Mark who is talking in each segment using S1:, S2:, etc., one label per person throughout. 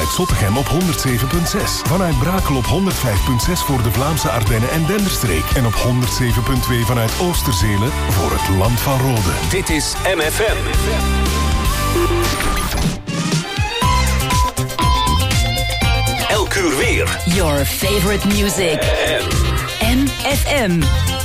S1: Vanuit Zottegem op 107.6. Vanuit Brakel op 105.6 voor de Vlaamse Ardennen en Denderstreek. En op 107.2 vanuit Oosterzele voor het Land van Rode.
S2: Dit is MFM. Elk uur weer.
S3: Your favorite music. MFM.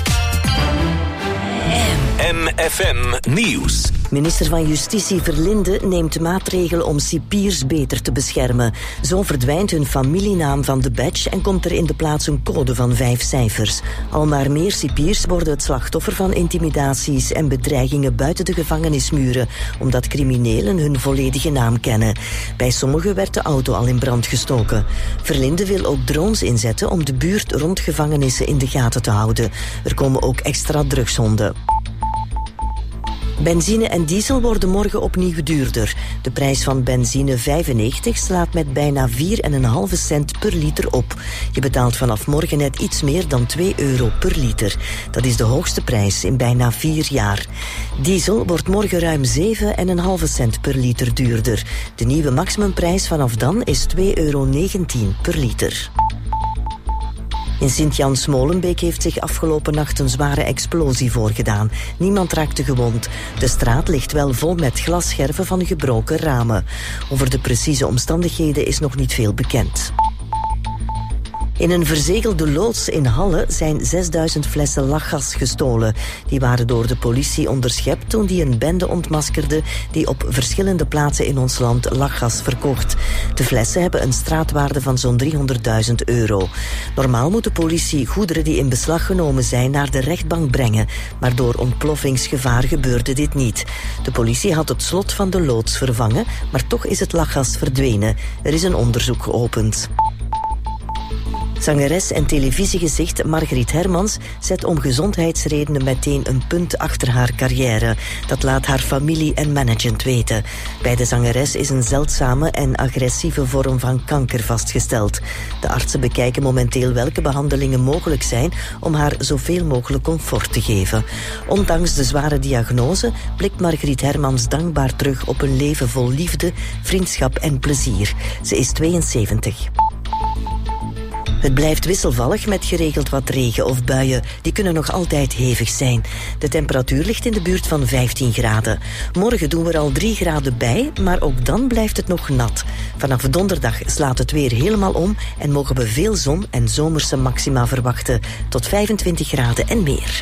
S2: MFM Nieuws.
S4: Minister van Justitie Verlinde neemt maatregelen om cipiers beter te beschermen. Zo verdwijnt hun familienaam van de badge en komt er in de plaats een code van 5 cijfers. Al maar meer cipiers worden het slachtoffer van intimidaties en bedreigingen buiten de gevangenismuren, omdat criminelen hun volledige naam kennen. Bij sommigen werd de auto al in brand gestoken. Verlinde wil ook drones inzetten om de buurt rond gevangenissen in de gaten te houden. Er komen ook extra drugshonden. Benzine en diesel worden morgen opnieuw duurder. De prijs van benzine 95 slaat met bijna 4,5 cent per liter op. Je betaalt vanaf morgen net iets meer dan €2 per liter. Dat is de hoogste prijs in bijna 4 jaar. Diesel wordt morgen ruim 7,5 cent per liter duurder. De nieuwe maximumprijs vanaf dan is €2,19 per liter. In Sint-Jans-Molenbeek heeft zich afgelopen nacht een zware explosie voorgedaan. Niemand raakte gewond. De straat ligt wel vol met glasscherven van gebroken ramen. Over de precieze omstandigheden is nog niet veel bekend. In een verzegelde loods in Halle zijn 6000 flessen lachgas gestolen. Die waren door de politie onderschept toen die een bende ontmaskerde die op verschillende plaatsen in ons land lachgas verkocht. De flessen hebben een straatwaarde van zo'n €300.000. Normaal moet de politie goederen die in beslag genomen zijn naar de rechtbank brengen, maar door ontploffingsgevaar gebeurde dit niet. De politie had het slot van de loods vervangen, maar toch is het lachgas verdwenen. Er is een onderzoek geopend. Zangeres en televisiegezicht Margriet Hermans zet om gezondheidsredenen meteen een punt achter haar carrière. Dat laat haar familie en management weten. Bij de zangeres is een zeldzame en agressieve vorm van kanker vastgesteld. De artsen bekijken momenteel welke behandelingen mogelijk zijn om haar zoveel mogelijk comfort te geven. Ondanks de zware diagnose blikt Margriet Hermans dankbaar terug op een leven vol liefde, vriendschap en plezier. Ze is 72. Het blijft wisselvallig met geregeld wat regen of buien. Die kunnen nog altijd hevig zijn. De temperatuur ligt in de buurt van 15 graden. Morgen doen we er al 3 graden bij, maar ook dan blijft het nog nat. Vanaf donderdag slaat het weer helemaal om en mogen we veel zon en zomerse maxima verwachten. Tot 25 graden en meer.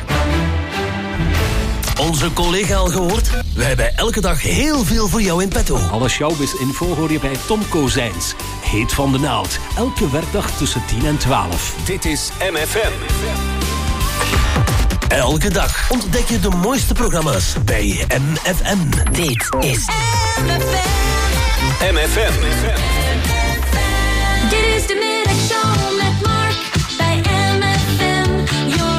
S5: Onze collega al gehoord? Wij hebben elke dag heel veel voor jou in petto.
S6: Alle showbiz-info hoor je bij Tom Kozijns. Heet van de naald. Elke werkdag tussen 10 en 12.
S2: Dit is MFM.
S5: Elke dag ontdek je de mooiste programma's bij MFM.
S3: Dit is
S2: MFM.
S7: Dit is de middagshow met Mark bij MFM. Your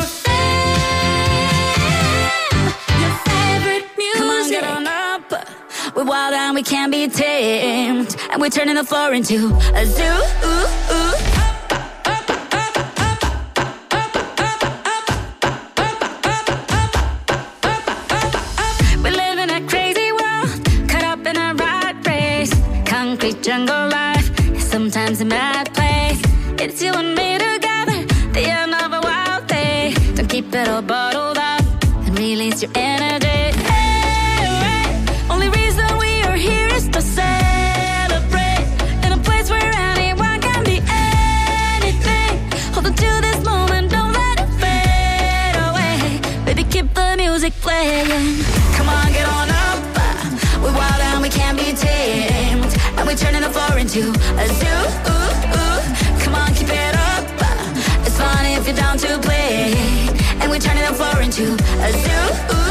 S7: favorite music. Come on, get on up. We're wild and we can't be tamed. And we're turning the floor into a zoo. We live in a crazy world, caught up in a rat race. Concrete jungle life, sometimes a mad place. It's you and me together, the end of a wild day. Don't keep it all bottled up and release your energy. Hey, only reason we are here is to celebrate. In a place where anyone can be anything. Hold on to this moment, don't let it fade away. Baby, keep the music playing. Come on, get on up. We're wild and we can't be tamed. And we're turning the floor into a zoo. Come on, keep it up. It's fun if you're down to play. And we're turning the floor into a zoo.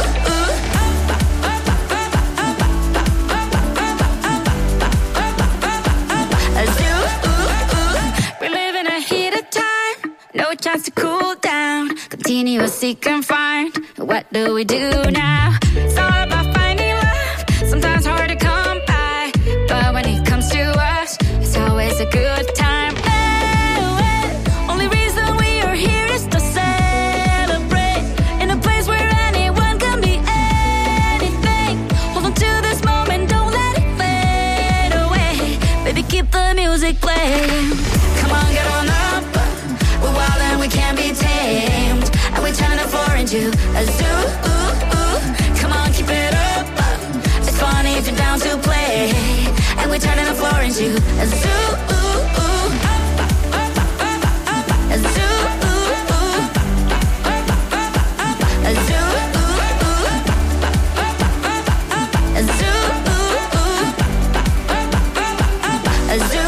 S7: A zoo. We live in a heated time. No chance to cool down. Continuously confined. What do we do now? It's all about finding love. Sometimes hard to come by. But when it comes to us, it's always a good time. Only reason we are here is to celebrate. In a place where anyone can be anything. Hold on to this moment, don't let it fade away. Baby, keep the music music playing. Come on, get on up. We're wild and we can't be tamed. And we're turning the floor into a zoo. Come on, keep it up. It's funny if you're down to play. And we're turning the floor into a zoo. A zoo. A zoo. A zoo. A zoo.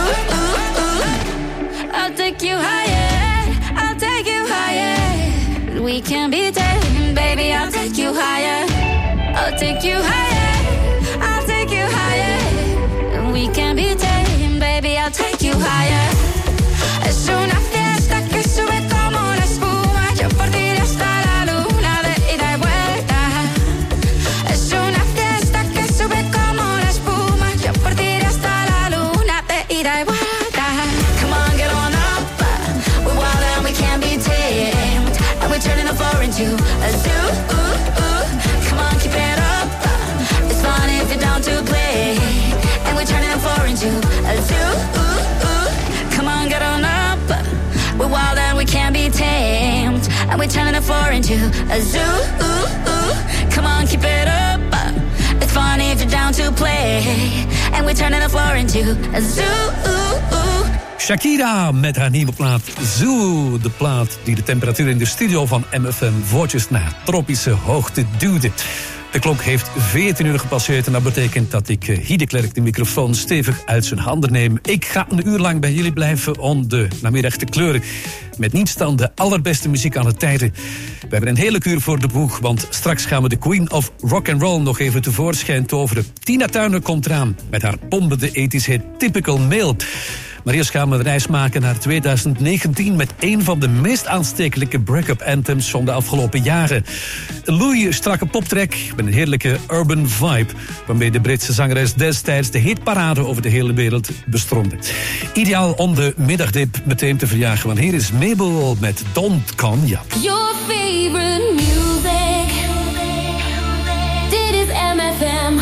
S7: I'll take you higher. I'll take you higher. We can be tamed, baby. I'll take you higher. I'll take you higher. I'll take you higher. We can be tamed, baby. I'll take you higher. Es una fiesta que sube como una espuma. Yo por ti hasta la luna de ida y vuelta. Es una fiesta que sube como una espuma. Yo por ti hasta la luna de ida y vuelta. Come on, get on up. We're wild and we can't be tamed. And we're turning the floor into a zoo. Come on, keep it up. It's fun if you're down to play. And we're turning the floor into a zoo. Come on, get on up. We're wild and we can't be tamed. And we're turning the floor into a zoo. Come on, keep it up. It's fun if you're down to play. And we're turning the floor into a zoo.
S8: Shakira met haar nieuwe plaat Zoo. De plaat die de temperatuur in de studio van MFM voortjes naar tropische hoogte duwde. De klok heeft 14 uur gepasseerd en dat betekent dat ik Guy de Klerk de microfoon stevig uit zijn handen neem. Ik ga een uur lang bij jullie blijven om de namiddag te kleuren. Met niets dan de allerbeste muziek aan het tijden. We hebben een hele kuur voor de boeg, want straks gaan we de Queen of Rock'n'Roll nog even tevoorschijn toveren. Tina Turner komt eraan met haar bombende ethisch hit Typical Male. Maar eerst gaan we een reis maken naar 2019 met een van de meest aanstekelijke break-up anthems van de afgelopen jaren. Een loeie strakke poptrack met een heerlijke urban vibe, waarmee de Britse zangeres destijds de hitparade over de hele wereld bestronde. Ideaal om de middagdip meteen te verjagen, want hier is Mabel met Don't Come Up.
S9: Your favorite music. Dit is MFM.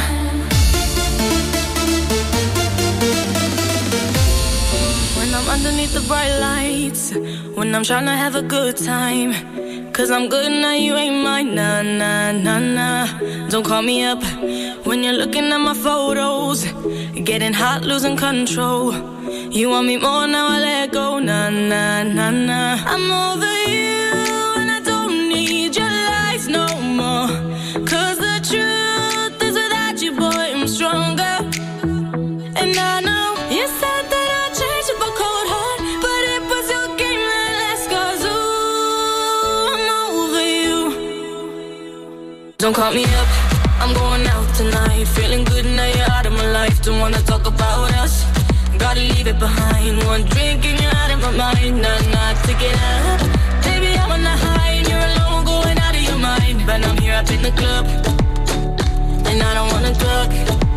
S9: I'm underneath the bright lights when I'm trying to have a good time. Cause I'm good now, you ain't mine. Nah, nah, nah, nah. Don't call me up when you're looking at my photos. Getting hot, losing control. You want me more, now I let go. Nah, nah, nah, nah. I'm over you and I don't need your lies no more. Cause the truth is without you, boy, I'm stronger. And I know you said that I'd change up a cold heart, but it was your game that last. Cause ooh, I'm over you. Don't call me up, I'm going out tonight. Feeling good now you're out of my life. Don't wanna talk about us, gotta leave it behind. One drink and you're out of my mind. Nah, nah, take it out. Baby, I'm on the high and you're alone, going out of your mind. But I'm here up in the club and I don't wanna talk,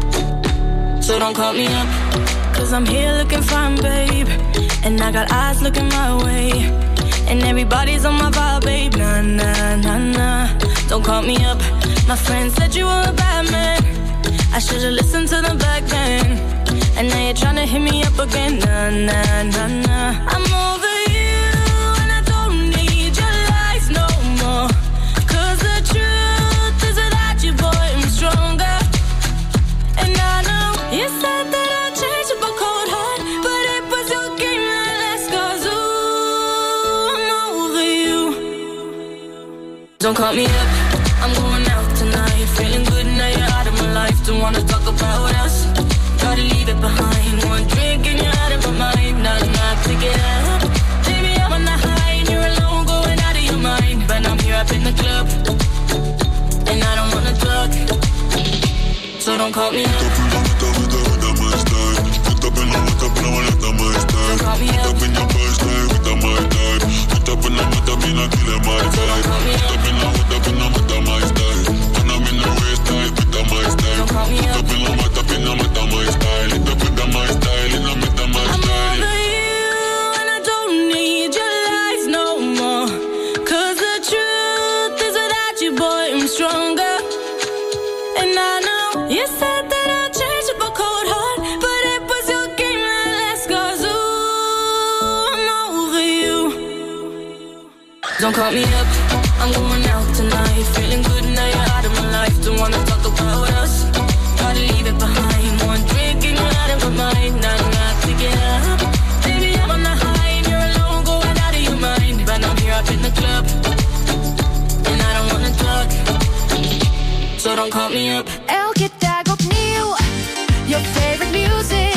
S9: so don't call me up. Cause I'm here looking fine, babe, and I got eyes looking my way, and everybody's on my vibe, babe. Nah, nah, nah, nah. Don't call me up. My friend said you were a bad man. I should've listened to them back then. And now you're tryna hit me up again. Nah, nah, nah, nah. I'm over you and I don't need your lies no more. Cause the truth is without you, boy, I'm stronger. And I know you said that I'd change up a cold heart, but it was your game that last. Cause ooh, I'm over you. Don't call me up, I'm going out tonight. Feeling good now you're out of my life. Don't wanna talk about us, gotta leave it behind. One drink and you're out of my mind. Nah, nah, take it out. Baby, I'm on the high and you're alone, going out of your mind. But I'm here up in the club and I don't wanna talk, so don't call me up. Don't call me up. Stronger, and I know you said that I'd call me up, I'm going out tonight. Feeling good now you're out of my life. Don't wanna talk about us, gotta leave it behind. One drink and you're out of my mind. Not enough to get up. Baby, I'm on the high and you're alone, going out of your mind. But I'm here up in the club, and I don't wanna talk, so don't call me up.
S10: Elke dag opnieuw, your favorite music.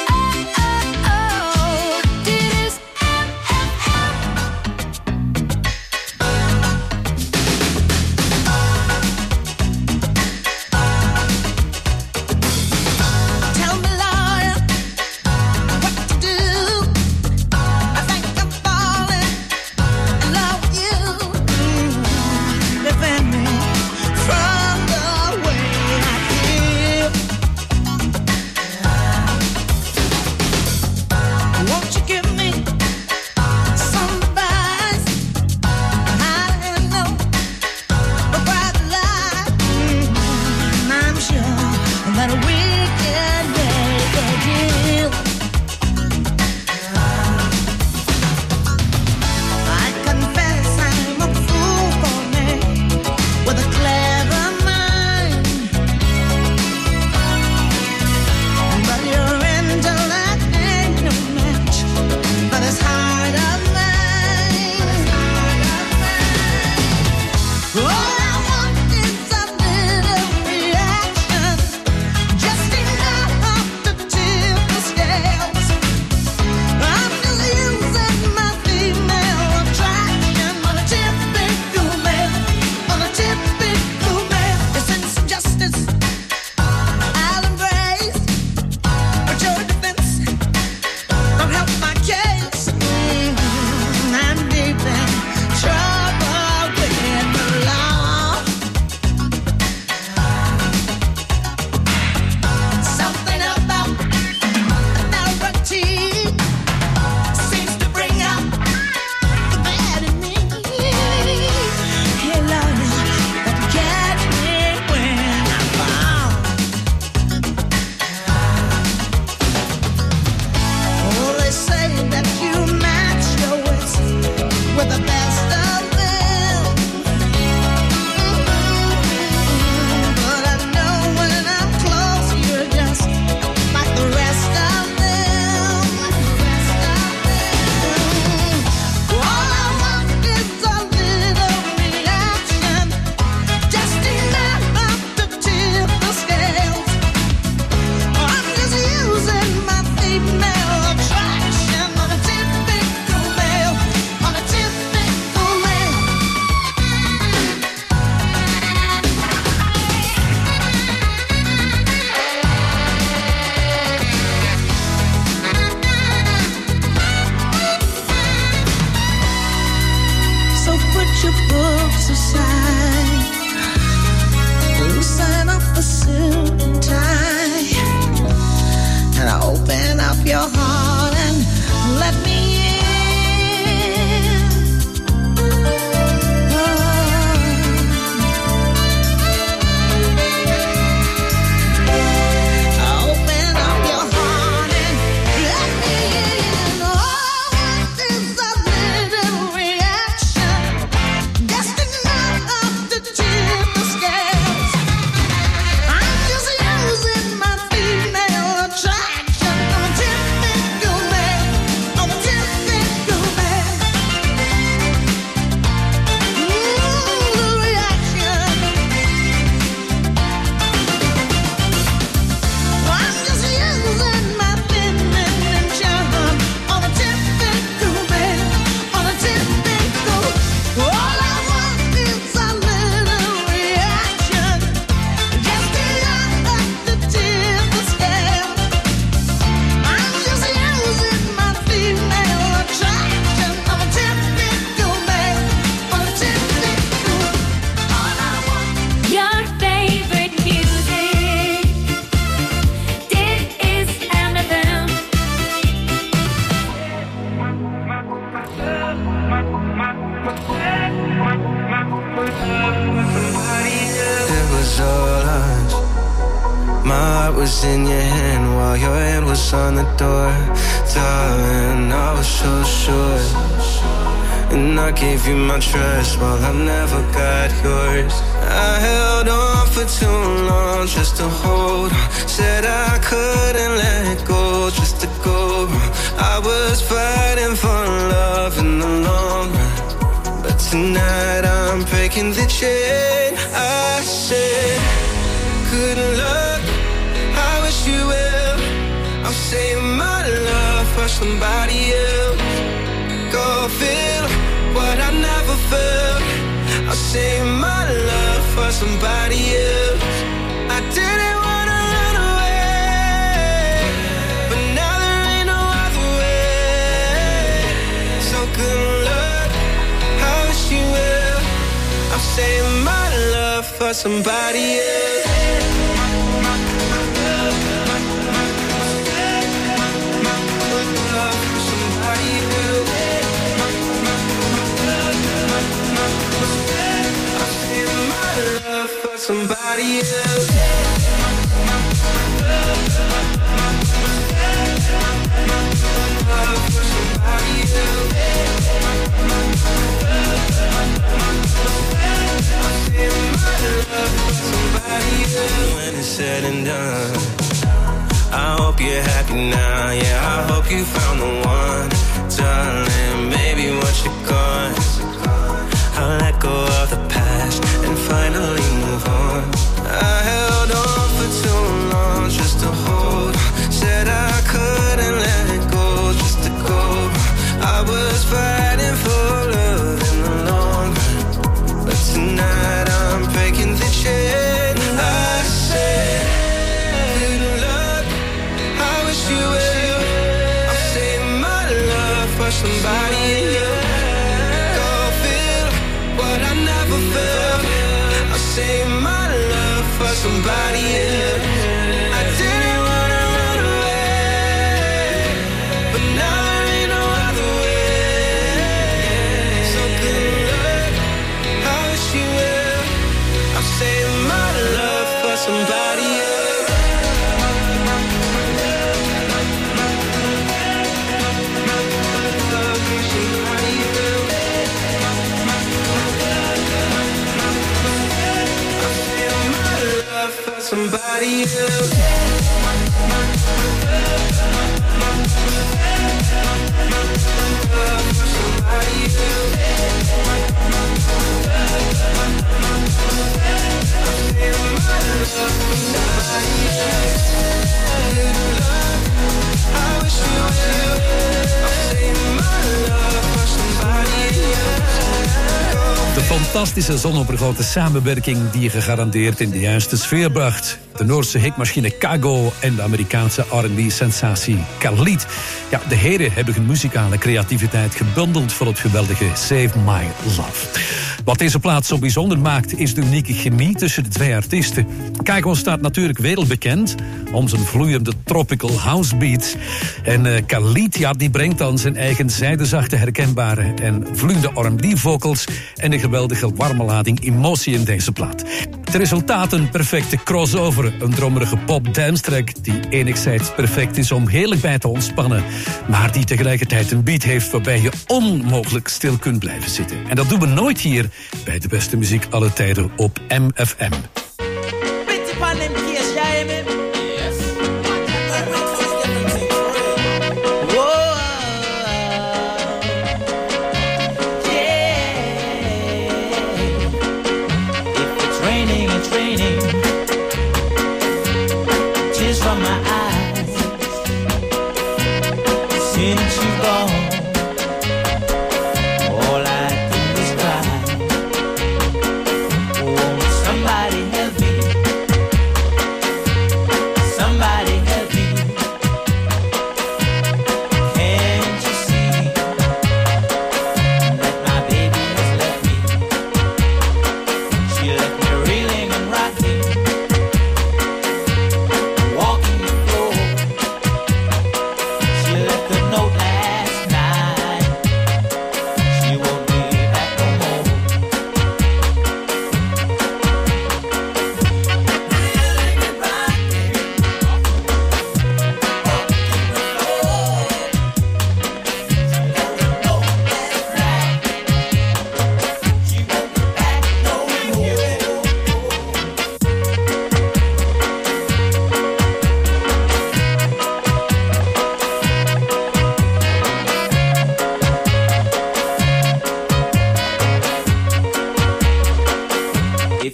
S11: was in your hand while your hand was on the door. Darling, I was so sure And I gave you my trust while I never got yours. I held on for too long just to hold on. Said I couldn't let go just to go. I was fighting for love in the long run, but tonight I'm breaking the chain. I said, good luck, I wish you well. I'll save my love for somebody else. Go feel what I never felt. I'll save my love for somebody else. I didn't wanna run away, but now there ain't no other way. So good luck, I wish you well. I'll save my love for somebody else. Somebody else. When it's said and done, I hope you're happy now. Yeah, I hope you found the one, darling. Maybe once you're gone, I'll let go of the past and finally move on. I held on for too long just to hold on. Said I couldn't let it go just to go. I was fighting for love in the long run, but tonight I'm breaking the chain. I said, good luck, I wish you well. I'll save my love for somebody else. I never felt. I'll save my love for somebody else. I didn't wanna run away, but now there ain't no other way. So good luck, I wish you well. I'll save my love for somebody else. Somebody else.
S8: De fantastische zonovergrote samenwerking die je gegarandeerd in de juiste sfeer bracht. De Noorse hitmachine Kygo en de Amerikaanse R&B-sensatie Khalid. Ja, de heren hebben hun muzikale creativiteit gebundeld voor het geweldige Save My Love. Wat deze plaat zo bijzonder maakt, is de unieke chemie tussen de twee artiesten. Kygo staat natuurlijk wereldbekend om zijn vloeiende tropical house beats. En Khalid, ja, die brengt dan zijn eigen zijdezachte, herkenbare en vloeiende R&B-vocals en een geweldige warme lading emotie in deze plaat. Het resultaat een perfecte crossover, een drommerige pop-dance track die enigszins perfect is om heerlijk bij te ontspannen, maar die tegelijkertijd een beat heeft waarbij je onmogelijk stil kunt blijven zitten. En dat doen we nooit hier bij de beste muziek alle tijden op MFM.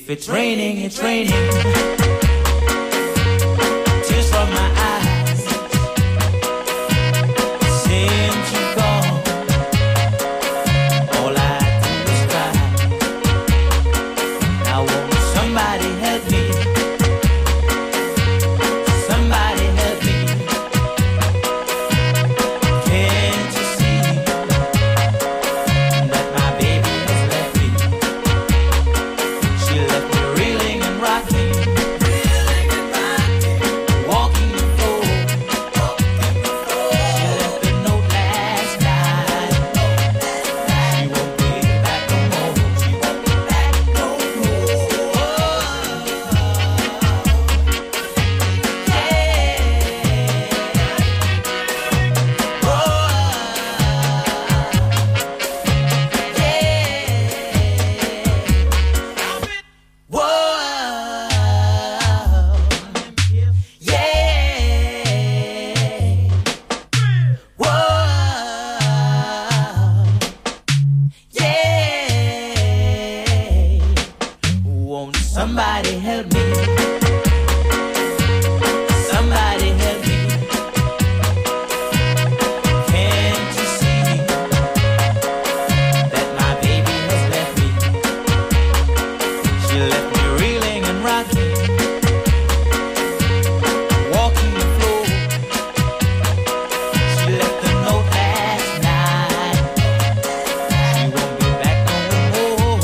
S12: If it's raining, it's raining. Tears from my eyes. Since you've gone, all I do is cry. Now won't somebody help me? Somebody help me. Can't you see that my baby has left me? She left me reeling and rocking, walking the floor. She left a note last night. She won't be back no more. She won't be back no more. Won't somebody help me? Somebody help me. Can't you see that my baby has left me? She left me reeling and rocking, walking the floor. She left a note last night. She won't be back no more.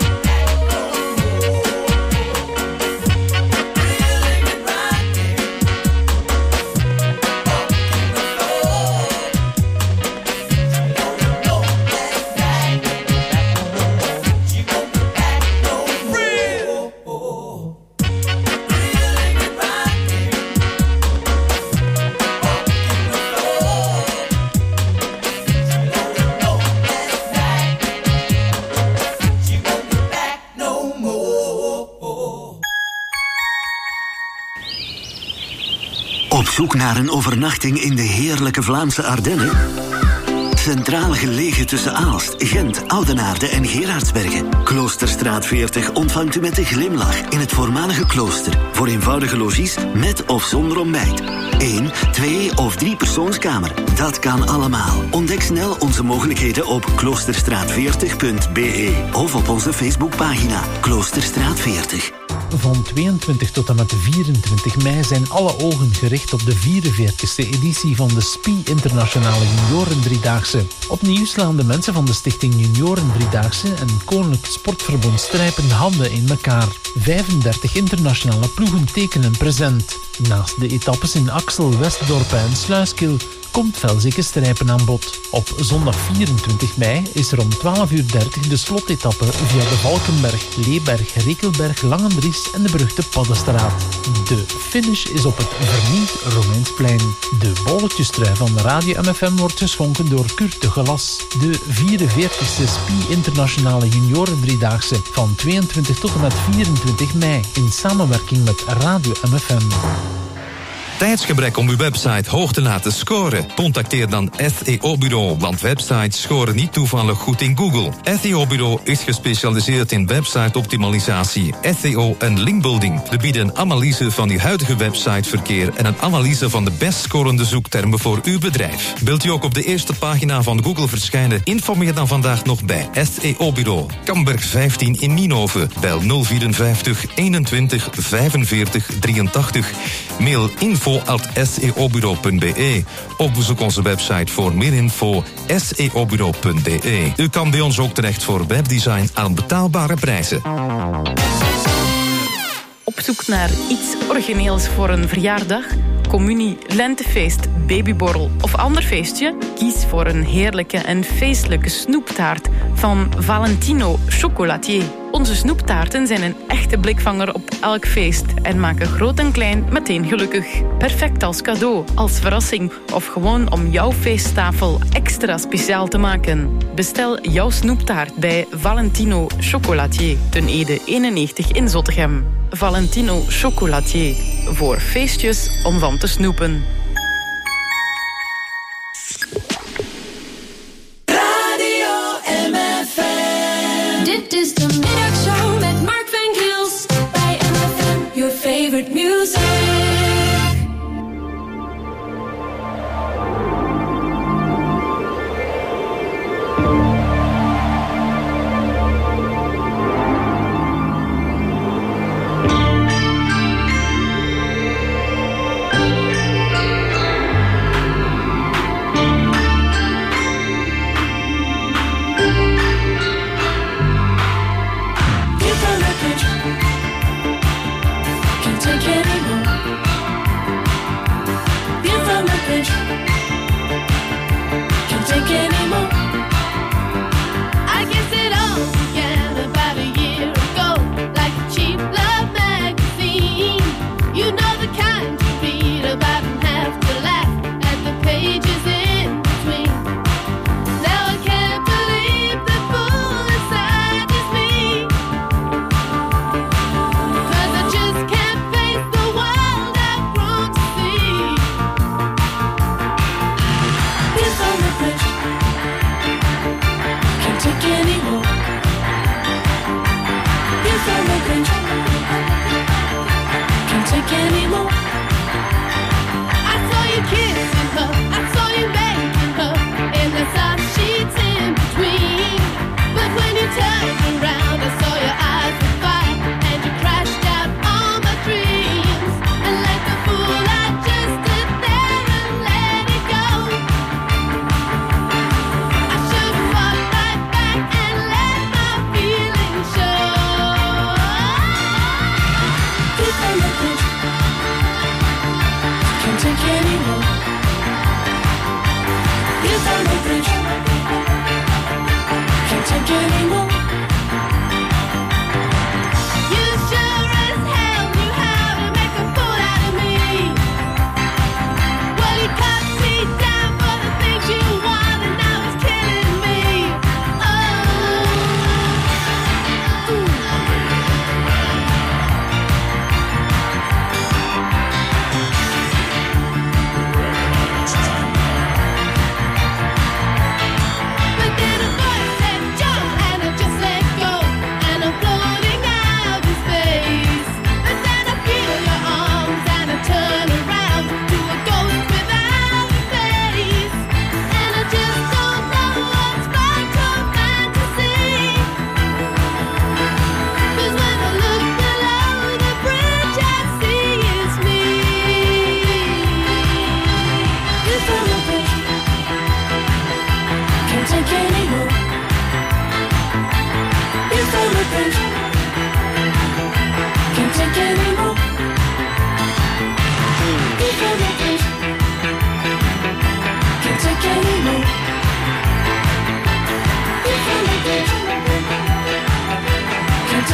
S13: Op zoek naar een overnachting in de heerlijke Vlaamse Ardennen? Centraal gelegen tussen Aalst, Gent, Oudenaarde en Gerardsbergen. Kloosterstraat 40 ontvangt u met een glimlach in het voormalige klooster. Voor eenvoudige logies met of zonder ontbijt. 1, 2 of 3 persoonskamer. Dat kan allemaal. Ontdek snel onze mogelijkheden op kloosterstraat40.be of op onze Facebookpagina Kloosterstraat 40.
S14: Van 22 tot en met 24 mei zijn alle ogen gericht op de 44e editie van de SPI Internationale Junioren Driedaagse. Opnieuw slaan de mensen van de Stichting Junioren Driedaagse en Koninklijk Sportverbond Strijpen handen in elkaar. 35 internationale ploegen tekenen present. Naast de etappes in Axel, Westdorp en Sluiskil komt Velzeke Strijpen aan bod. Op zondag 24 mei is er om 12:30 de slotetappe via de Valkenberg, Leeberg, Rekelberg, Langendries en de beruchte Paddenstraat. De finish is op het vernieuwd Romeinsplein. De bolletjestrui van Radio MFM wordt geschonken door Kurt de Gelas. De 44e SPI Internationale Junioren Driedaagse van 22 tot en met 24 mei in samenwerking met Radio MFM.
S15: Tijdsgebrek om uw website hoog te laten scoren? Contacteer dan SEO-bureau, want websites scoren niet toevallig goed in Google. SEO-bureau is gespecialiseerd in website-optimalisatie, SEO en linkbuilding. We bieden een analyse van uw huidige websiteverkeer en een analyse van de best scorende zoektermen voor uw bedrijf. Wilt u ook op de eerste pagina van Google verschijnen? Informeer dan vandaag nog bij SEO-bureau. Kamberg 15 in Nienhoven. Bel 054 21 45 83. Mail info@seobureau.be of bezoek onze website voor meer info seobureau.be. U kan bij ons ook terecht voor webdesign aan betaalbare prijzen.
S16: Op zoek naar iets origineels voor een verjaardag, communie, lentefeest, babyborrel of ander feestje? Kies voor een heerlijke en feestelijke snoeptaart van Valentino Chocolatier. Onze snoeptaarten zijn een echte blikvanger op elk feest en maken groot en klein meteen gelukkig. Perfect als cadeau, als verrassing of gewoon om jouw feesttafel extra speciaal te maken. Bestel jouw snoeptaart bij Valentino Chocolatier, ten Ede 91 in Zottegem. Valentino Chocolatier, voor feestjes om van te snoepen.
S10: Radio MFM. Dit is de middagshow met Mark van Gils.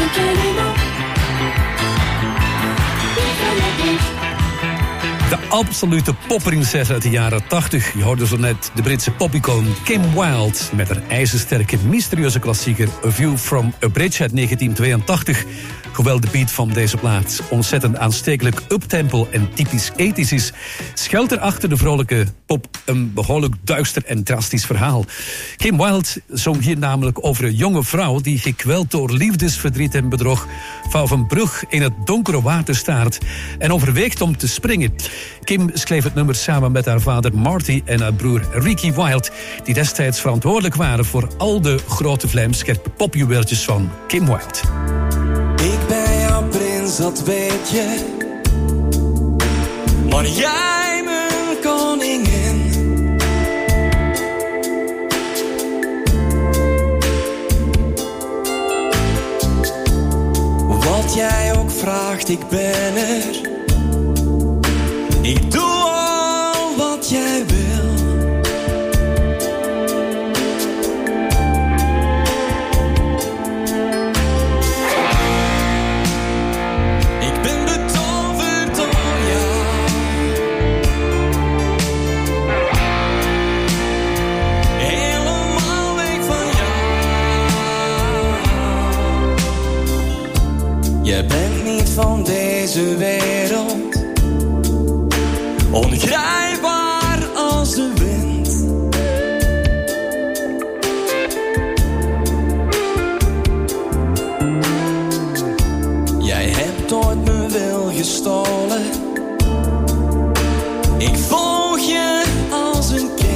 S12: think anymore.
S8: De absolute popprinses uit de jaren 80. Je hoorde zo net de Britse popicoon Kim Wilde met haar ijzersterke, mysterieuze klassieker A View from a Bridge uit 1982. Hoewel de beat van deze plaat ontzettend aanstekelijk uptempo en typisch ethisch is, schuilt er achter de vrolijke pop een behoorlijk duister en drastisch verhaal. Kim Wilde zong hier namelijk over een jonge vrouw die gekweld door liefdesverdriet en bedrog van een brug in het donkere water staart en overweegt om te springen. Kim schreef het nummer samen met haar vader Marty en haar broer Ricky Wilde, die destijds verantwoordelijk waren voor al de grote vlijmscherpe popjuweeltjes van Kim Wilde.
S11: Ik ben jouw prins, dat weet je. Maar jij mijn koningin. Wat jij ook vraagt, ik ben er. Ik doe al wat jij wil. Je bent niet van deze wereld, ongrijpbaar als de wind. Jij hebt ooit mijn wil gestolen. Ik volg je als een kind.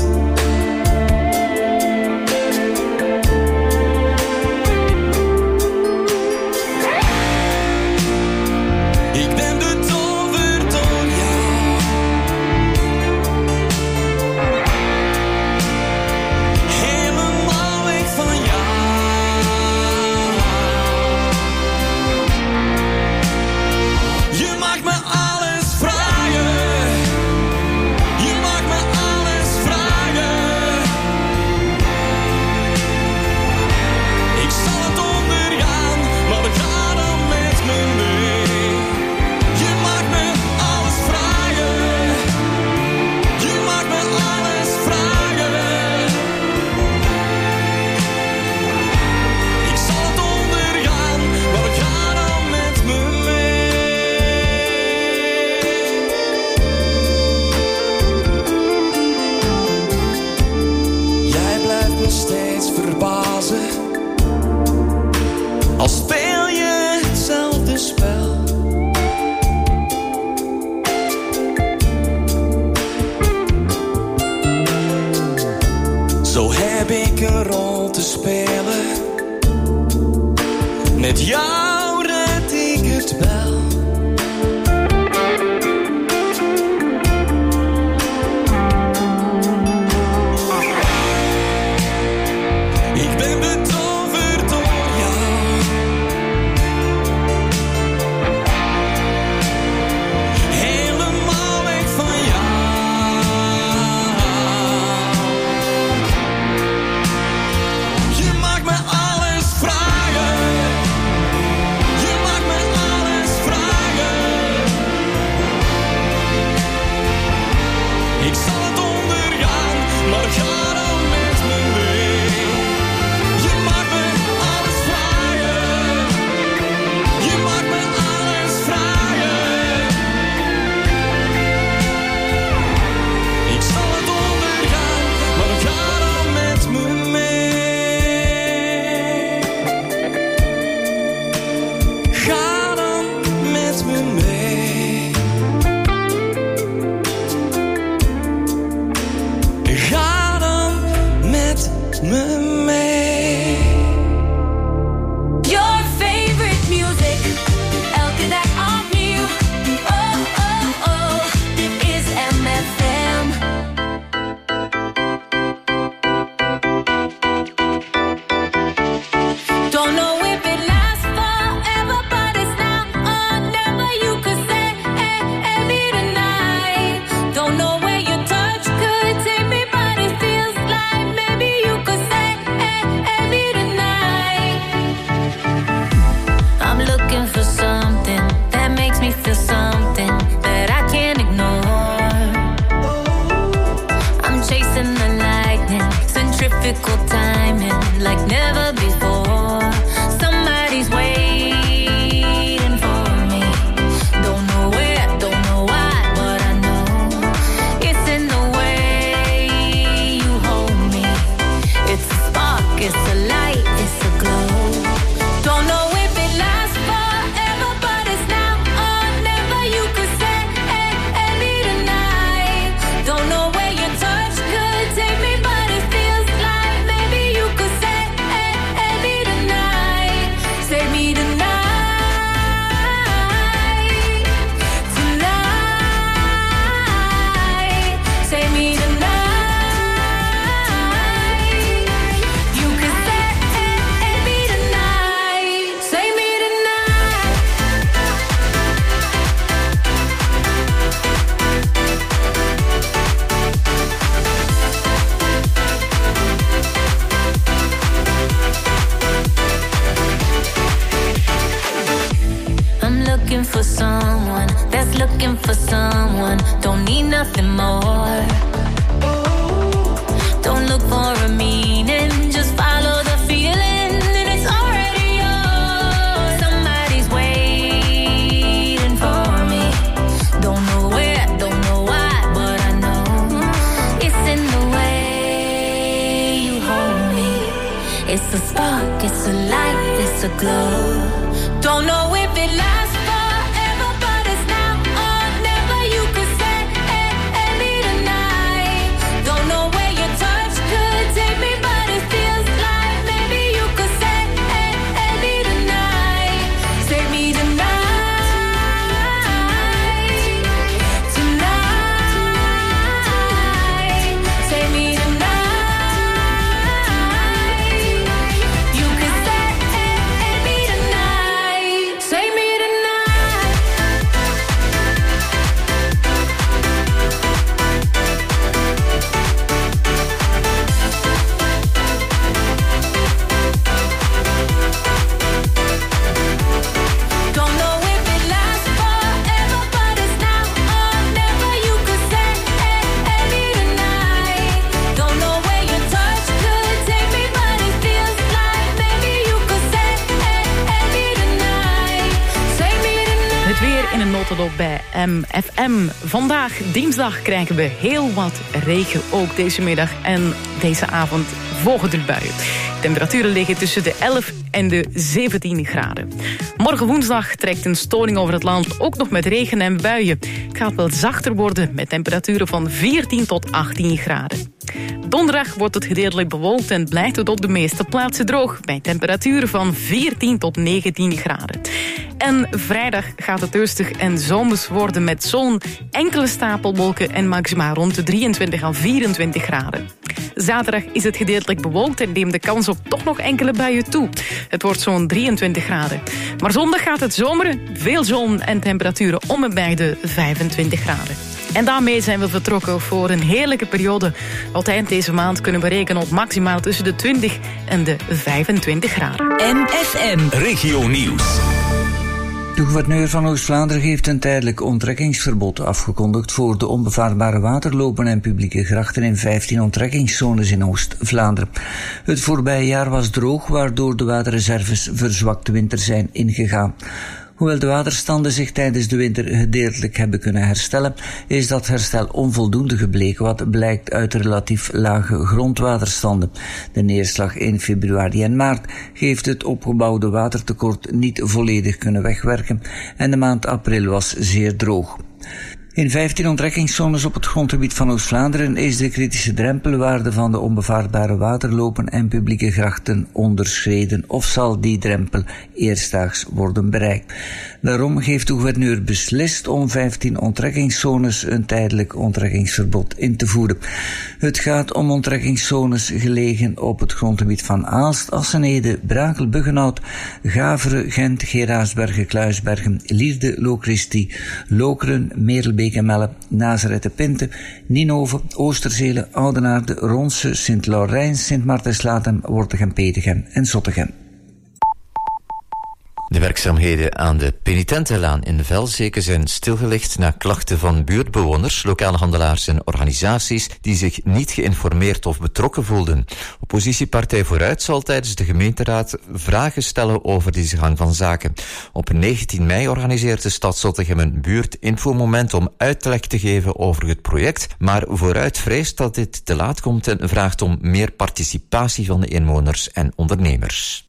S11: Al speel je hetzelfde spel. Zo heb ik een rol te spelen. Met jou red ik het wel.
S10: Don't know where your touch could take me, but it feels like maybe you could say
S7: centrifugal timing like never before. Somebody's waiting for me. Don't know where, don't know why, but I know it's in the way you hold me. It's a spark, it's a light, it's a glow. Don't know if it lasts forever, but it's now or never. You could say any tonight. Don't know where your touch could take me, but it feels like maybe you could say any tonight. Save me tonight. Tonight. Save me tonight. You could say any tonight. Save me tonight. I'm looking for someone that's looking for someone. Don't need nothing more. Don't look for a meaning, just follow the feeling, and it's already yours. Somebody's waiting for me. Don't know where, don't know why, but I know it's in the way you hold me. It's a spark, it's a light, it's a glow. Don't know if it lasts forever, but it's now or never. You could say any tonight. Don't know where your touch could take me, but it feels like maybe you could say any tonight. Save me tonight. Tonight. Save me tonight. You could say any tonight. Save me tonight. Don't know if it lasts forever, but it's now or never. You could say any tonight. Don't know where your touch could take me, but it feels like maybe you could say any tonight. Save me tonight.
S16: Het weer in een notendop bij MFM. Vandaag, dinsdag, krijgen we heel wat regen, ook deze middag en deze avond volgen er buien. Temperaturen liggen tussen de 11 en de 17 graden. Morgen woensdag trekt een storing over het land, ook nog met regen en buien. Het gaat wel zachter worden met temperaturen van 14 tot 18 graden. Donderdag wordt het gedeeltelijk bewolkt en blijft het op de meeste plaatsen droog, bij temperaturen van 14 tot 19 graden. En vrijdag gaat het rustig en zomers worden met zon, enkele stapelwolken en maxima rond de 23 à 24 graden. Zaterdag is het gedeeltelijk bewolkt en neemt de kans op toch nog enkele buien toe. Het wordt zo'n 23 graden. Maar zondag gaat het zomeren, veel zon en temperaturen om en bij de 25 graden. En daarmee zijn we vertrokken voor een heerlijke periode. Tot eind deze maand kunnen we rekenen op maximaal tussen de 20 en de 25 graden.
S3: MFM
S2: Regio Nieuws.
S17: De gouverneur van Oost-Vlaanderen heeft een tijdelijk onttrekkingsverbod afgekondigd voor de onbevaarbare waterlopen en publieke grachten in 15 onttrekkingszones in Oost-Vlaanderen. Het voorbije jaar was droog, waardoor de waterreserves verzwakt de winter zijn ingegaan. Hoewel de waterstanden zich tijdens de winter gedeeltelijk hebben kunnen herstellen, is dat herstel onvoldoende gebleken, wat blijkt uit de relatief lage grondwaterstanden. De neerslag in februari en maart heeft het opgebouwde watertekort niet volledig kunnen wegwerken en de maand april was zeer droog. In 15 onttrekkingszones op het grondgebied van Oost-Vlaanderen is de kritische drempelwaarde van de onbevaarbare waterlopen en publieke grachten onderschreden of zal die drempel eerstdaags worden bereikt. Daarom heeft de gouverneur beslist om 15 onttrekkingszones een tijdelijk onttrekkingsverbod in te voeren. Het gaat om onttrekkingszones gelegen op het grondgebied van Aalst, Assenede, Brakel, Buggenhout, Gaveren, Gent, Geraardsbergen, Kluisbergen, Lierde, Locristi, Lokeren, Merelbeek en Melle, Nazareth, Pinte, Ninove, Oosterzele, Oudenaarde, Ronse, Sint-Laurijn, Sint-Maartenslatem, Wortegem, Petegem en Zottegem.
S18: De werkzaamheden aan de Penitentenlaan in Velzeke zijn stilgelegd na klachten van buurtbewoners, lokale handelaars en organisaties die zich niet geïnformeerd of betrokken voelden. Oppositiepartij Vooruit zal tijdens de gemeenteraad vragen stellen over deze gang van zaken. Op 19 mei organiseert de stad Zottegem een buurtinfomoment om uitleg te geven over het project, maar Vooruit vreest dat dit te laat komt en vraagt om meer participatie van de inwoners en ondernemers.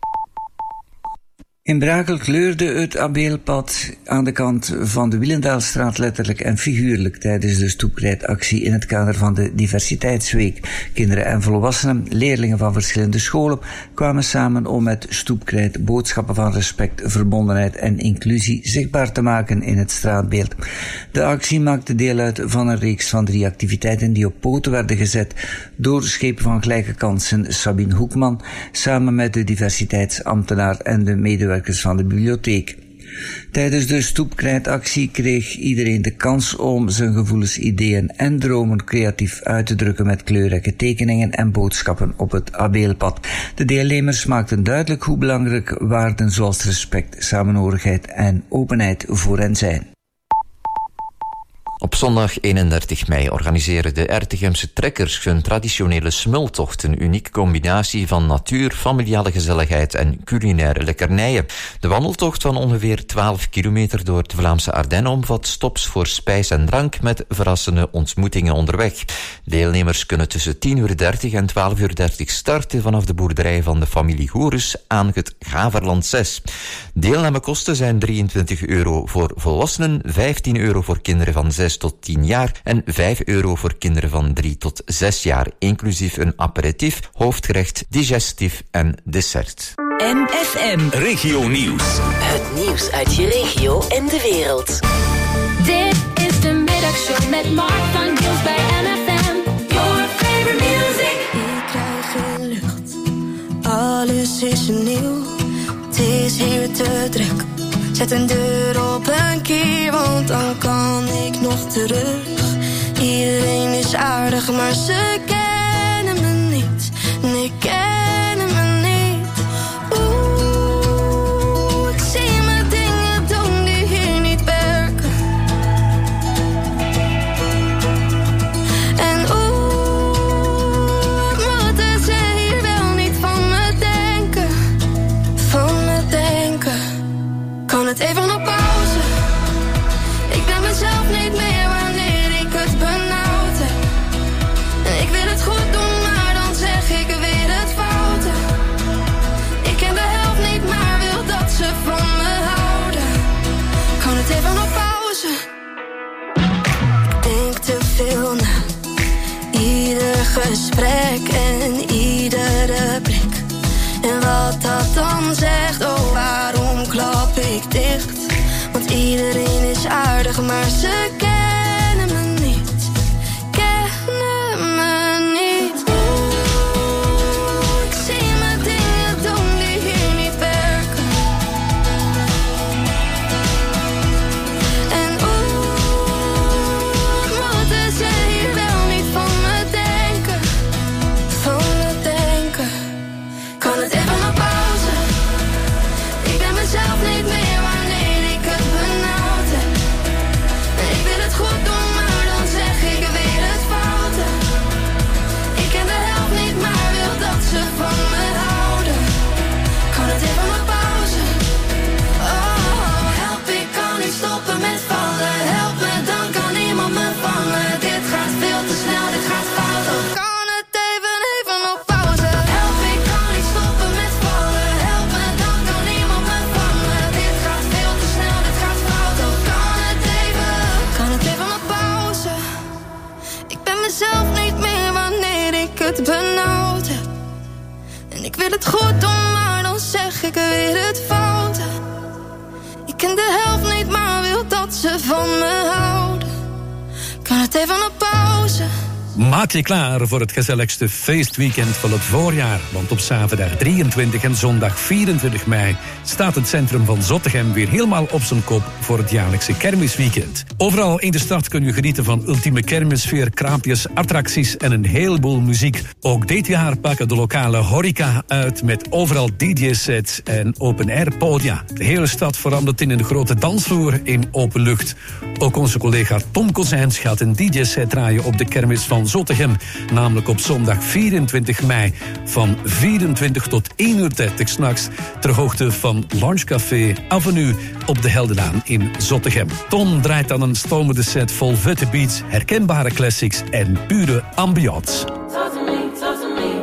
S17: In Brakel kleurde het Abeelpad aan de kant van de Wielendaalstraat letterlijk en figuurlijk tijdens de stoeprijdactie in het kader van de Diversiteitsweek. Kinderen en volwassenen, leerlingen van verschillende scholen, kwamen samen om met stoepkrijt boodschappen van respect, verbondenheid en inclusie zichtbaar te maken in het straatbeeld. De actie maakte deel uit van een reeks van 3 activiteiten die op poten werden gezet door Schepen van Gelijke Kansen Sabine Hoekman, samen met de diversiteitsambtenaar en de medewerkers van de bibliotheek. Tijdens de stoepkrijtactie kreeg iedereen de kans om zijn gevoelens, ideeën en dromen creatief uit te drukken met kleurrijke tekeningen en boodschappen op het Abeelpad. De deelnemers maakten duidelijk hoe belangrijk waarden zoals respect, samenhorigheid en openheid voor hen zijn.
S18: Op zondag 31 mei organiseren de Ertegemse trekkers hun traditionele smultocht, een unieke combinatie van natuur, familiale gezelligheid en culinaire lekkernijen. De wandeltocht van ongeveer 12 kilometer door de Vlaamse Ardennen omvat stops voor spijs en drank met verrassende ontmoetingen onderweg. Deelnemers kunnen tussen 10:30 en 12:30 starten vanaf de boerderij van de familie Goeres aan het Gaverland 6. Deelnamekosten zijn €23 voor volwassenen, €15 voor kinderen van 6 tot 10 jaar en €5 voor kinderen van 3 tot 6 jaar, inclusief een aperitief, hoofdgerecht, digestief en dessert.
S3: MFM
S2: Regio Nieuws.
S3: Het nieuws uit je regio en de wereld.
S10: Dit is de middagshow met Mark van Niels bij MFM. Your favorite music.
S9: Ik krijg geen lucht, alles is nieuw. Het is hier te druk. Zet een deur op een kier, want dan kan ik nog terug. Iedereen is aardig, maar ze kennen me niet. Nee, kennen me niet. Oeh, ik zie me dingen doen die hier niet werken. En moeten ze hier wel niet van me denken. Van me denken. Kan het even op pauze? Ik ben mezelf niet meer wanneer ik het benauwd heb. En ik wil het goed doen, maar dan zeg ik weer het foute. Ik ken de helft niet, maar wil dat ze van me houden. Kan het even op pauze? Ik denk te veel na. Ieder gesprek en iedere blik. En wat dat dan zegt, oh waarom klap ik dicht? Want iedereen is aardig, maar ze kennen me niet. Kennen me niet. Oeh, ik zie me dingen doen die hier niet werken. En moeten ze hier wel niet van me denken. Van me denken. Kan het even op pauze? Ik ben mezelf niet meer wanneer ik het benauwd heb. Ik wil het goed doen, maar dan zeg ik weer het foute. Ik ken de helft niet, maar wil dat ze van me houden. Kan het even op pauze? Oh, help, ik kan niet stoppen met vallen. Help me, dan kan niemand me vangen. Dit gaat veel te snel, dit gaat fout. Oh, kan het even op pauze? Help, ik kan niet stoppen met vallen. Help me, dan kan niemand me vangen. Dit gaat veel te snel, dit gaat fout. Oh, kan het even op pauze? Ik ben mezelf niet meer wanneer ik het benauwd heb. En ik wil het goed doen, maar dan zeg ik weer het foute. Ik ken de helft niet, maar wil dat ze van me houden. Kan het even op pauze?
S8: Maak je klaar voor het gezelligste feestweekend van het voorjaar. Want op zaterdag 23 en zondag 24 mei staat het centrum van Zottegem weer helemaal op zijn kop voor het jaarlijkse kermisweekend. Overal in de stad kun je genieten van ultieme kermissfeer, kraampjes, attracties en een heleboel muziek. Ook dit jaar pakken de lokale horeca uit met overal DJ-sets en open-air podia. De hele stad verandert in een grote dansvloer in open lucht. Ook onze collega Tom Kozijns gaat een DJ-set draaien op de kermis van Zottegem. Namelijk op zondag 24 mei van 24 tot 1:30 s'nachts ter hoogte van Lunchcafé Avenue op de Heldenaan in Zottegem. Tom draait dan een stomende set vol vette beats, herkenbare classics en pure ambiance.
S10: Talk to me, talk to me.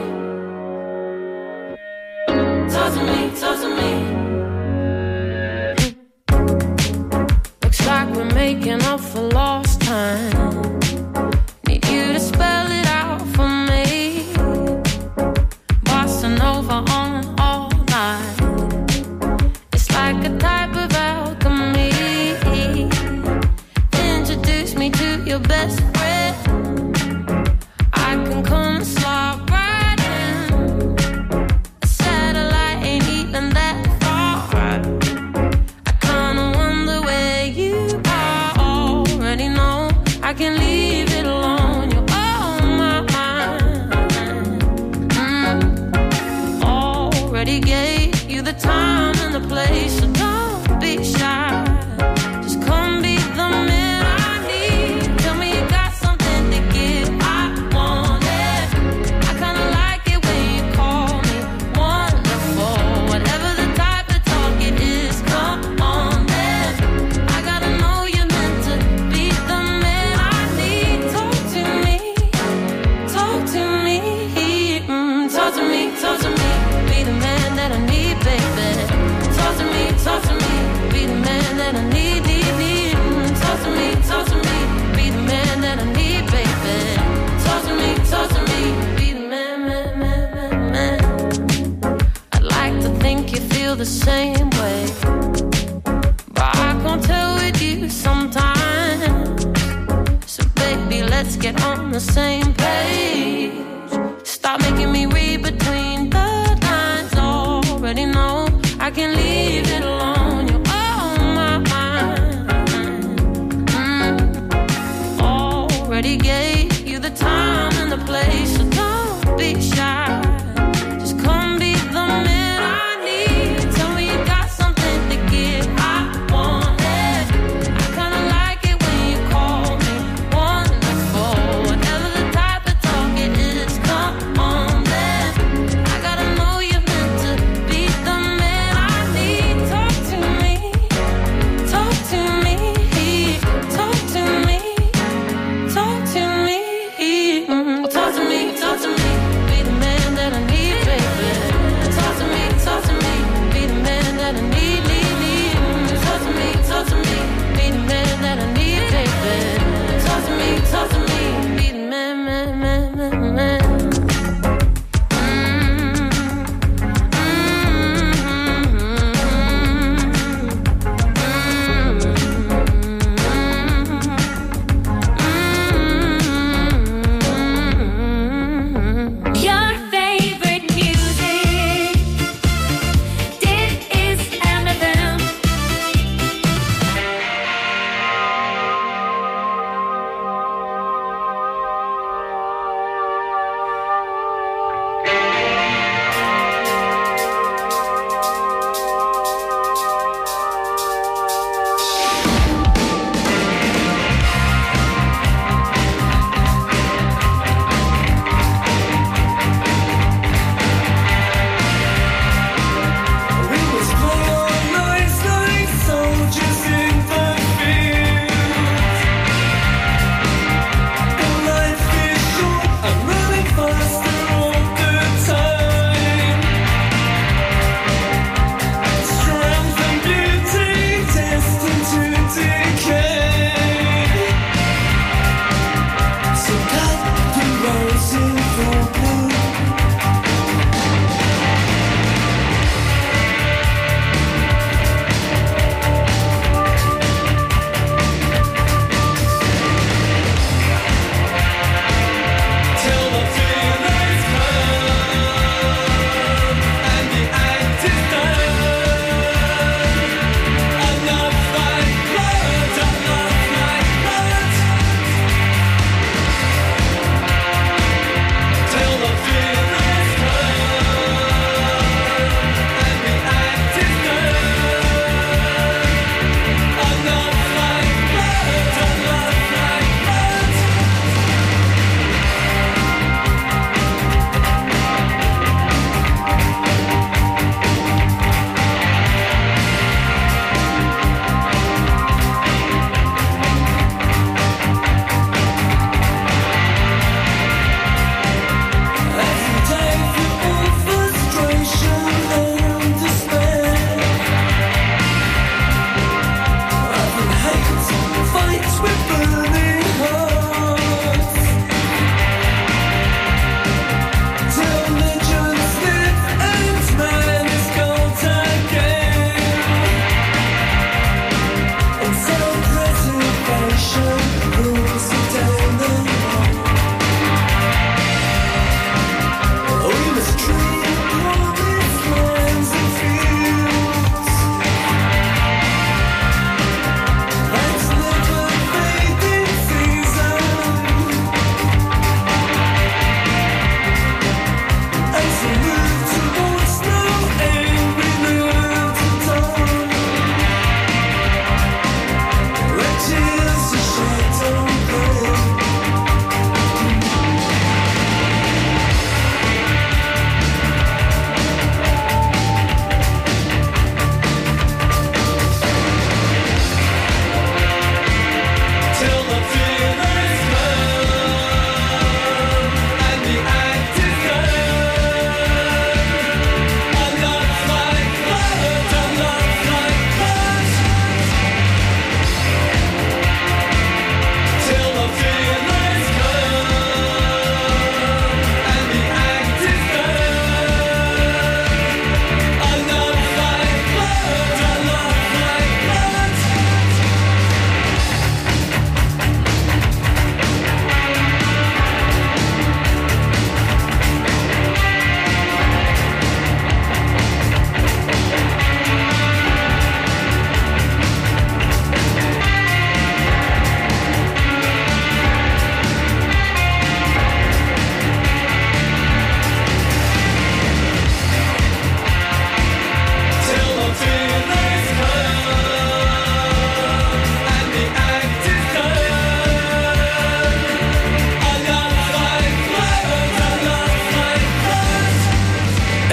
S10: Talk to me, talk to me. Looks like we're making up for lost time. Need you to spell it out for me. Bossa Nova on all night. It's like a type of alchemy. Introduce me to your best friend. I can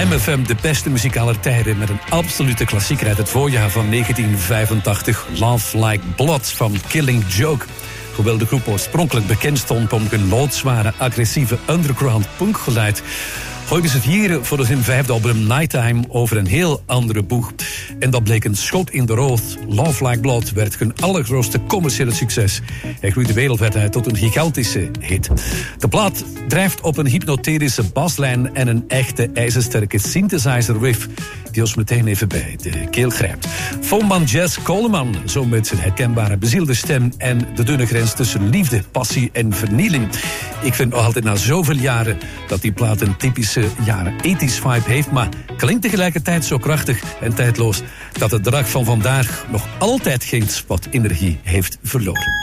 S8: MFM, de beste muziek aller tijden met een absolute klassieker uit het voorjaar van 1985. Love Like Blood van Killing Joke. Hoewel de groep oorspronkelijk bekend stond om hun loodzware, agressieve underground punkgeluid, gooiden ze vieren voor hun vijfde album Nighttime over een heel andere boeg. En dat bleek een schot in de roos. Love Like Blood werd hun allergrootste commerciële succes. Hij groeide wereldwijd uit tot een gigantische hit. De plaat drijft op een hypnotische baslijn en een echte ijzersterke synthesizer riff die ons meteen even bij de keel grijpt. Foamman Jazz Coleman, zo met zijn herkenbare bezielde stem en de dunne grens tussen liefde, passie en vernieling. Ik vind nog altijd na zoveel jaren dat die plaat een typische jaren 80's vibe heeft, maar klinkt tegelijkertijd zo krachtig en tijdloos dat de dag van vandaag nog altijd geen spot energie heeft verloren.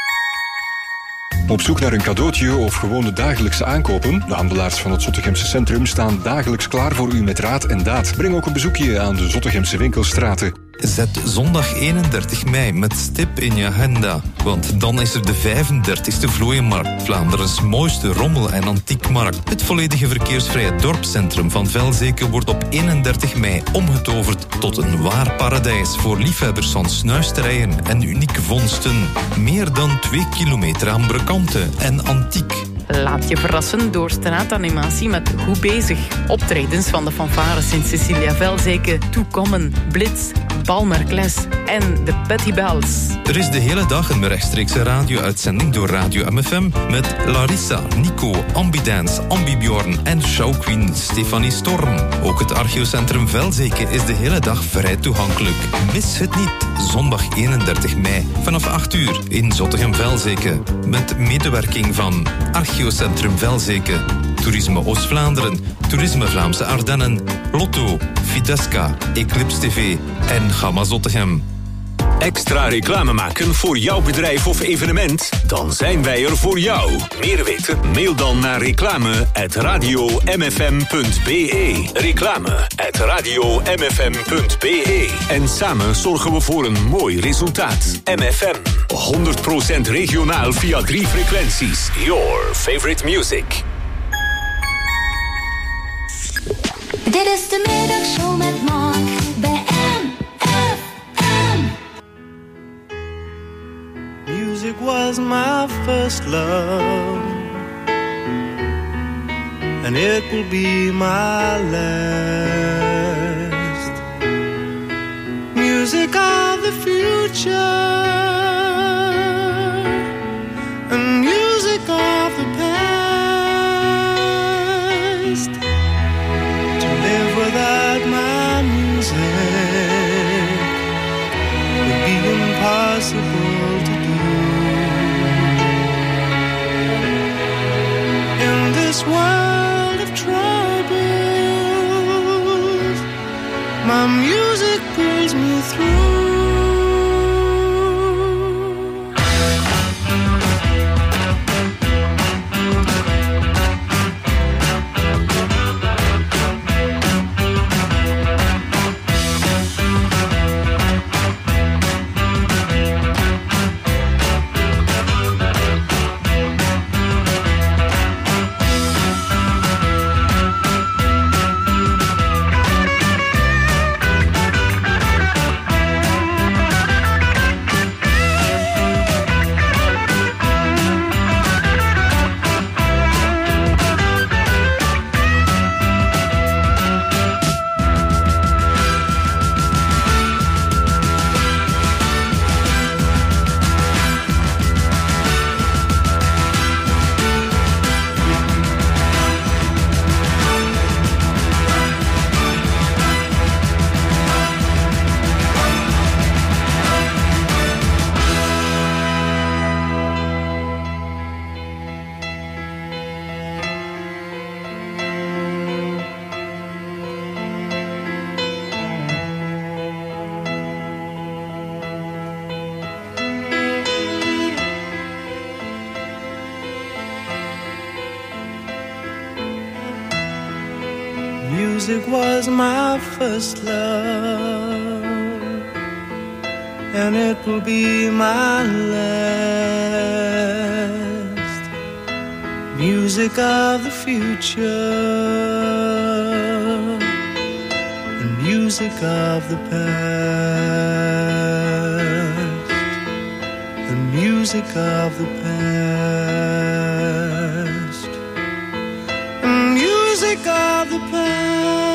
S19: Op zoek naar een cadeautje of gewoon de dagelijkse aankopen? De handelaars van het Zottegemse centrum staan dagelijks klaar voor u met raad en daad. Breng ook een bezoekje aan de Zottegemse winkelstraten.
S15: Zet zondag 31 mei met stip in je agenda. Want dan is er de 35e Vlooienmarkt. Vlaanderens mooiste rommel- en antiekmarkt. Het volledige verkeersvrije dorpscentrum van Velzeke wordt op 31 mei omgetoverd tot een waar paradijs voor liefhebbers van snuisterijen en unieke vondsten. Meer dan 2 kilometer aan brokanten en antiek.
S16: Laat je verrassen door straatanimatie met Goed Bezig. Optredens van de fanfares in Cecilia Velzeke, Toekommen, Blitz, Balmerkles en de Betty Bells.
S15: Er is de hele dag een rechtstreekse radio-uitzending door Radio MFM met Larissa, Nico, Ambidance, Ambibjorn en showqueen Stefanie Storm. Ook het archeocentrum Velzeke is de hele dag vrij toegankelijk. Mis het niet, zondag 31 mei vanaf 8 uur in Zottegem-Velzeke. Met medewerking van Archeocentrum Velzeke, Toerisme Oost-Vlaanderen, Toerisme Vlaamse Ardennen, Lotto, Fidesca, Eclipse TV en Gamma Zottegem.
S2: Extra reclame maken voor jouw bedrijf of evenement? Dan zijn wij er voor jou. Meer weten? Mail dan naar reclame@radiomfm.be. Reclame@radiomfm.be. En samen zorgen we voor een mooi resultaat. MFM, 100% regionaal via 3 frequenties. Your favorite music.
S20: Dit is de middagshow met Mark bij MFM.
S11: Music was my first love, and it will be my last. Music of the future, and music of the past. To live without my music would be impossible to do. In this world of troubles, my music pulls me through. Music was my first love, and it will be my last. Music of the future, music of the past, the music of the past, music of the past.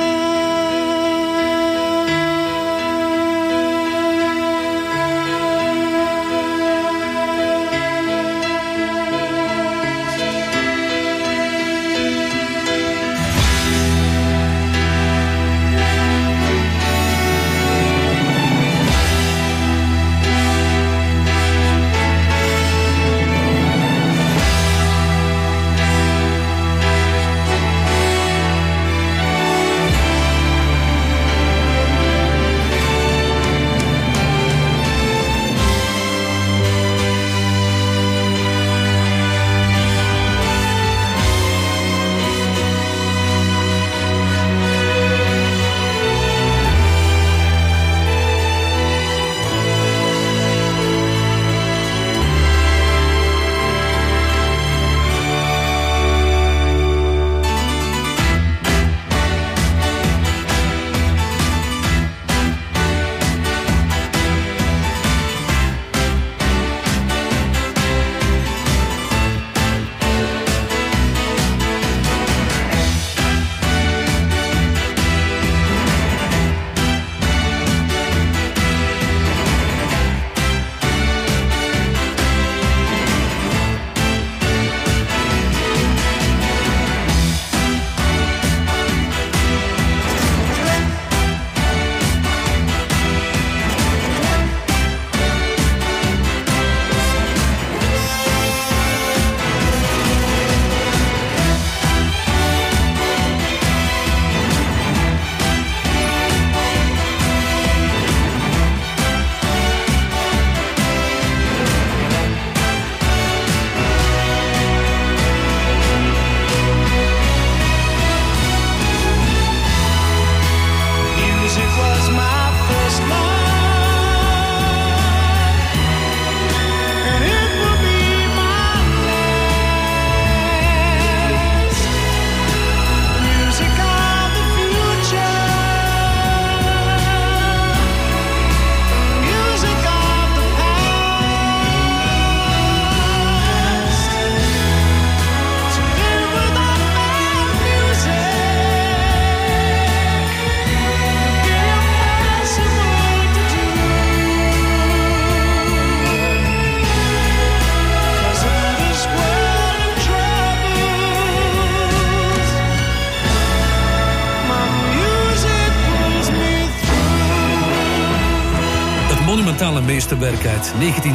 S8: monumentale meesterwerk uit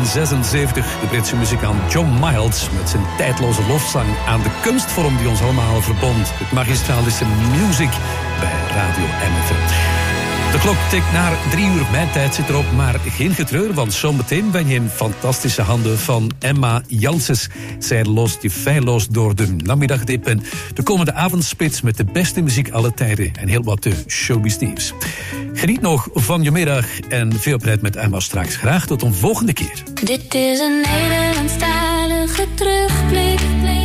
S8: 1976. De Britse muzikant John Miles met zijn tijdloze lofzang aan de kunstvorm die ons allemaal verbond. Het magistralische music bij Radio MFM. De klok tikt naar 3 uur. Mijn tijd zit erop, maar geen getreur, want zometeen ben je in fantastische handen van Emma Janssens. Zij lost je feilloos door de namiddagdip en de komende avondspits met de beste muziek alle tijden en heel wat showbiz nieuws. Geniet nog van je middag en veel pret met Emma straks. Graag tot een volgende keer.
S7: Dit is een Nederlandstalige terugblik.